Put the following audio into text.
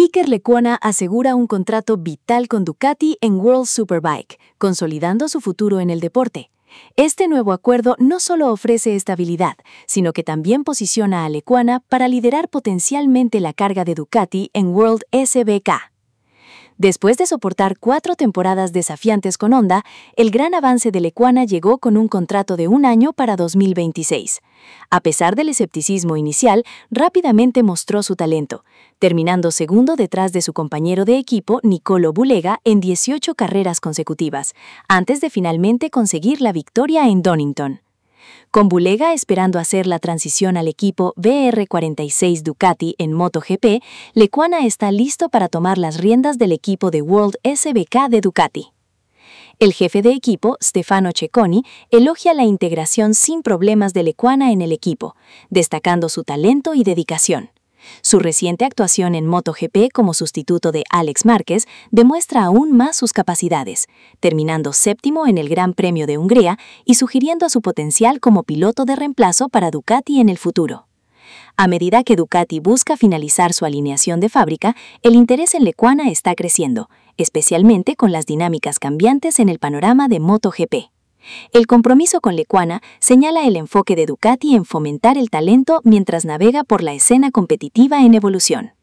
Iker Lecuona asegura un contrato vital con Ducati en World Superbike, consolidando su futuro en el deporte. Este nuevo acuerdo no solo ofrece estabilidad, sino que también posiciona a Lecuona para liderar potencialmente la carga de Ducati en World SBK. Después de soportar 4 temporadas desafiantes con Honda, el gran avance de Lecuona llegó con un contrato de 1 año para 2026. A pesar del escepticismo inicial, rápidamente mostró su talento, terminando segundo detrás de su compañero de equipo, Nicolo Bulega, en 18 carreras consecutivas, antes de finalmente conseguir la victoria en Donington. Con Bulega esperando hacer la transición al equipo VR46 Ducati en MotoGP, Lecuona está listo para tomar las riendas del equipo de World SBK de Ducati. El jefe de equipo, Stefano Cecconi, elogia la integración sin problemas de Lecuona en el equipo, destacando su talento y dedicación. Su reciente actuación en MotoGP como sustituto de Alex Márquez demuestra aún más sus capacidades, terminando séptimo en el Gran Premio de Hungría y sugiriendo su potencial como piloto de reemplazo para Ducati en el futuro. A medida que Ducati busca finalizar su alineación de fábrica, el interés en Lecuona está creciendo, especialmente con las dinámicas cambiantes en el panorama de MotoGP. El compromiso con Lecuona señala el enfoque de Ducati en fomentar el talento mientras navega por la escena competitiva en evolución.